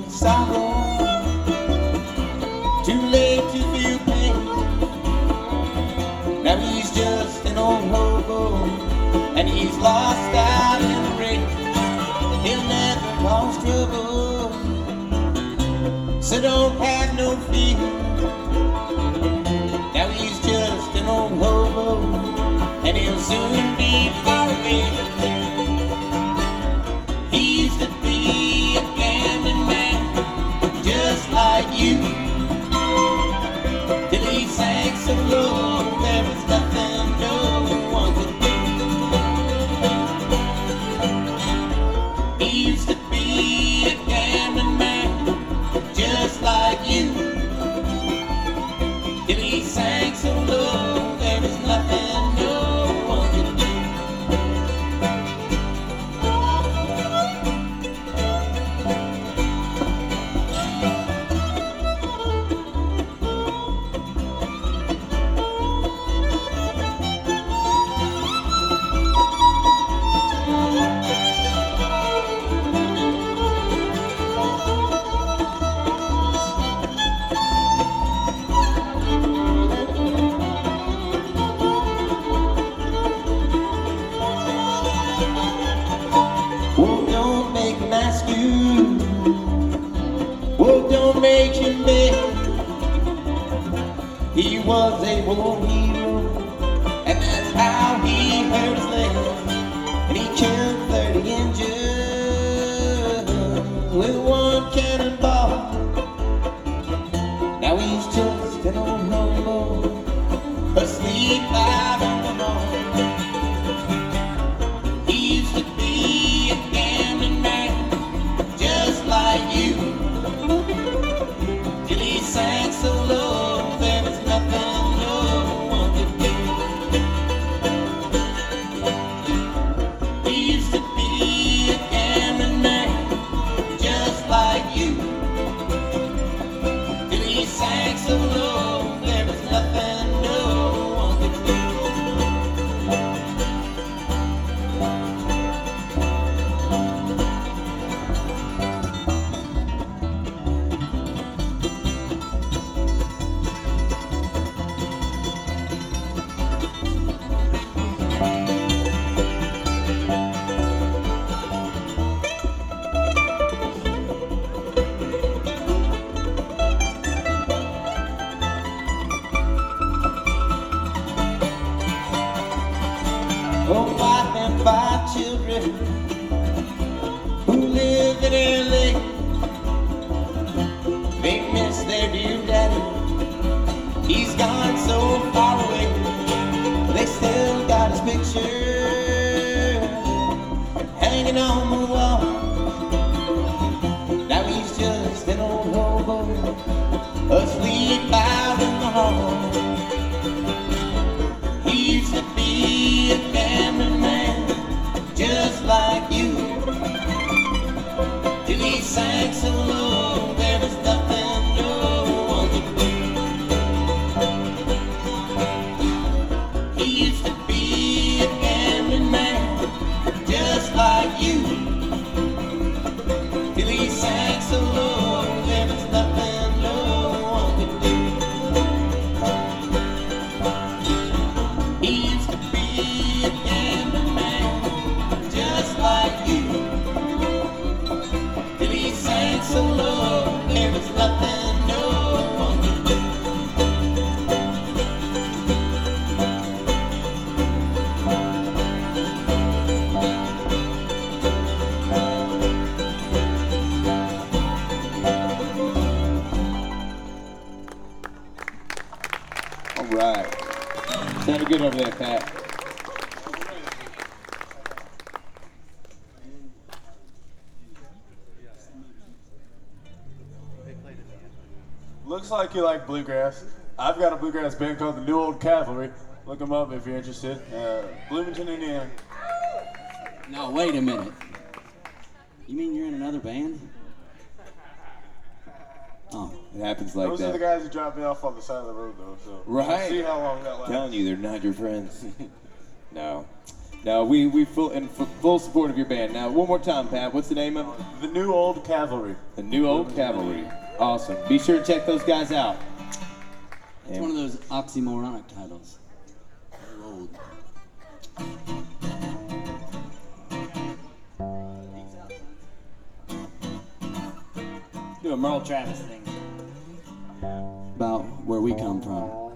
sorrow, too late to feel pain. Now he's just an old hobo, and he's lost out in the rain. He'll never cause trouble, so don't have no fear. Now he's just an old hobo, and he'll soon be far away. He used to be a gambling man, just like you, till he sank so low there was nothing no one could do. He used to be a gambling man, just like you, till he sank so low there was nothing no one could do. Oh, don't make him ask you. Oh, don't make him beg. He was a war hero, and that's how he hurt his leg. And he killed 30 injured with one cannonball. Now he's just an old hobo, asleep out on the mall. He used to be a gambling man, just like you, till he sank so low there was nothing no one could do. He used to be a gambling man, just like you, till he sank so low there was nothing no one could do. Oh, wife and 5 children who live in LA. They miss their dear daddy, he's gone so far away. They still got his picture hanging on the wall. Now he's just an old hobo, asleep out in the hall. He used to be a gambling man, just like you, till he sank so low there was nothing no one could do. He used to be a gambling man, just like you, till he sank so low there was nothing no one could do. He used to be a gambling man, just like you, till he sank so low there was nothing no one could do. All right. Sounded good over there, Pat. Looks like you like bluegrass. I've got a bluegrass band called the New Old Cavalry. Look them up if you're interested. Bloomington, Indiana. No, wait a minute. You mean you're in another band? Oh, it happens like Those that. are the guys who dropped me off on the side of the road, though. So Right. we'll see how long that lasts. Telling you, they're not your friends. No. Now we full support of your band. Now one more time, Pat. What's the name of it? The New Old Cavalry. The New Old Cavalry. Awesome. Be sure to check those guys out. It's one of those oxymoronic titles. Old. Do a Merle Travis thing. About where we come from.